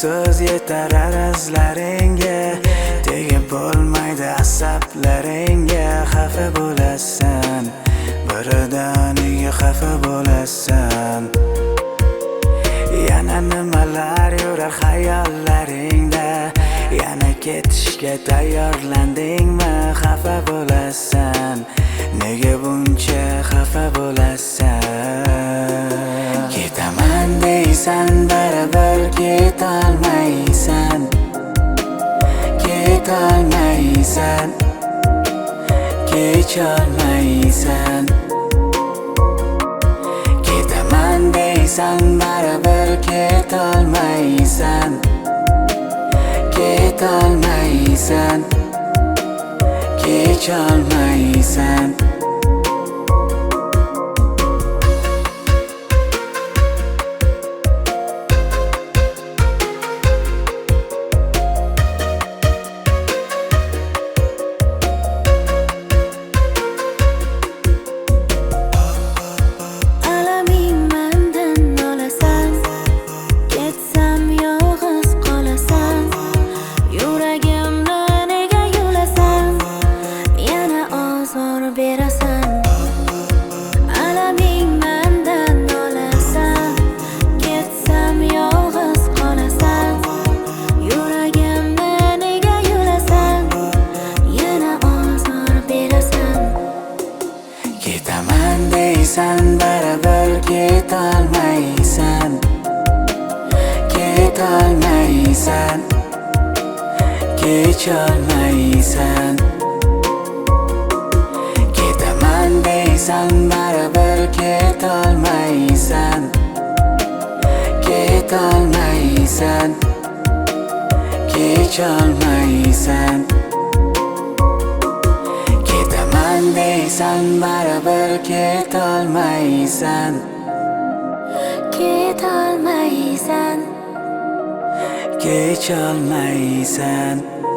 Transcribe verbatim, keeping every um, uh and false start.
so'z yetar arazlaringga, tegib bo'lmaydi asablaringga. Xafa bo'lasan, birdaniga xafa bo'lasan. Yana nimalar yurar xayollaringda, yana ketishga tayyorlandingmi? Xafa bo'lasan, nega buncha xafa bo'lasan? Ketaman deysan, baribir ketolmaysan, ketolmaysan, kecholmaysan. Ketaman deysan, baribir ketolmaysan, ketolmaysan, kecholmaysan. Ketaman deysan, baribir ketolmaysan, ketolmaysan, kecholmaysan. Ketaman deysan, baribir ketolmaysan, ketolmaysan, kecholmaysan. Ketaman deysan, baribir ketolmaysan, ketolmaysan, kecholmaysan.